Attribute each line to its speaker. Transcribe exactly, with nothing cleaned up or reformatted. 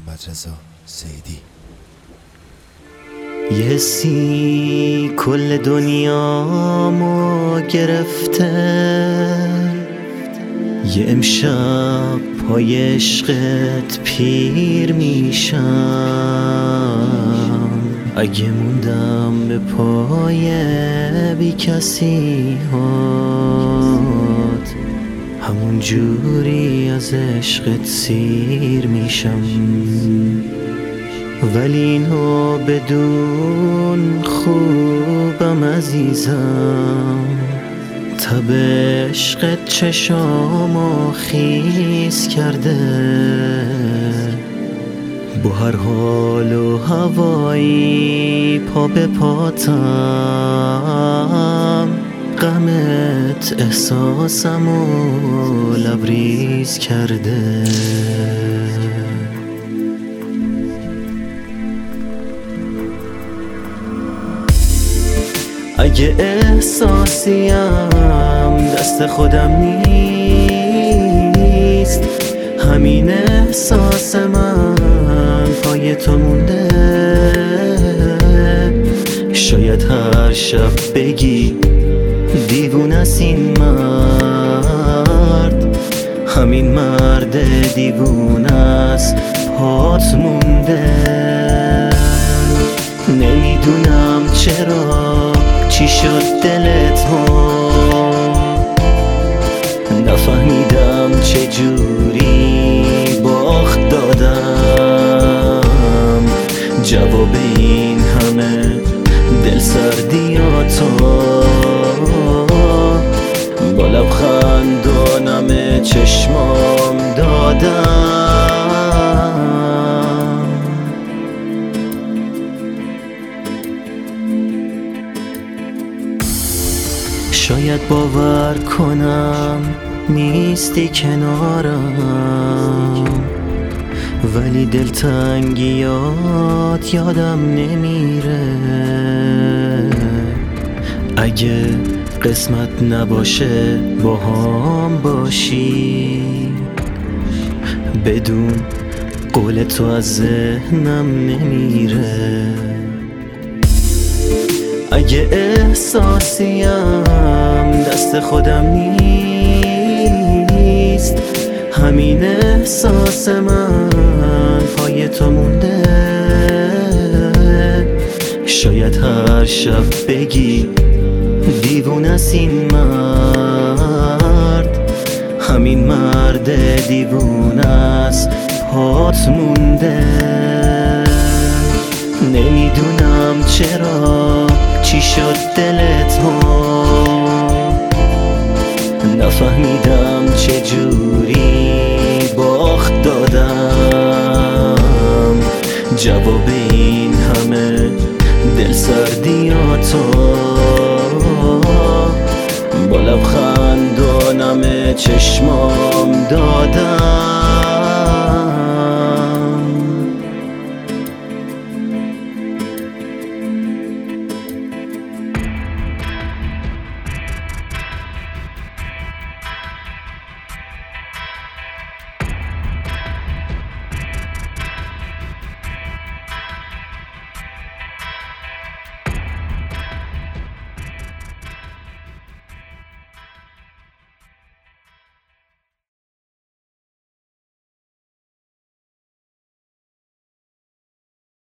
Speaker 1: محمد رضا سیدی.
Speaker 2: یه حسی کل دنیامو گرفته، یه امشب پای عشقت پیر میشم. اگه موندم به پای بی کسی هات، همون جوری از عشقت سیر میشم. ولی اینو بدون خوبم عزیزم، تب عشقت چشامو خیس کرده. با هر حال و هوایی پا به پاتم، غمت احساسمو لبریز کرده. اگه احساسیم دست خودم نیست، همین احساس من پای تو مونده. شاید هر شب بگی دیوونه است این مرد، همین مرد دیوونه است پات مونده. نمیدونم چرا چی شد دلت ها، نفهمیدم چجوری باخت دادم جواب این همه دل سردیاتو. با لبخند و نم چشمام دادم. شاید باور کنم نیستی کنارم، ولی دلتنگیات یادم نمیره. اگه قسمت نباشه با هم باشی، بدون قول تو از ذهنم نمیره. اگه احساسیم دست خودم نیست، همین احساس من پای تو مونده. شاید هر شب بگی دیوونه است این مرد، همین مرد دیوونه است پات مونده. نمیدونم چرا چی شد دلت ها، نفهمیدم چجوری باخت دادم جواب این همه دل سردیاتو.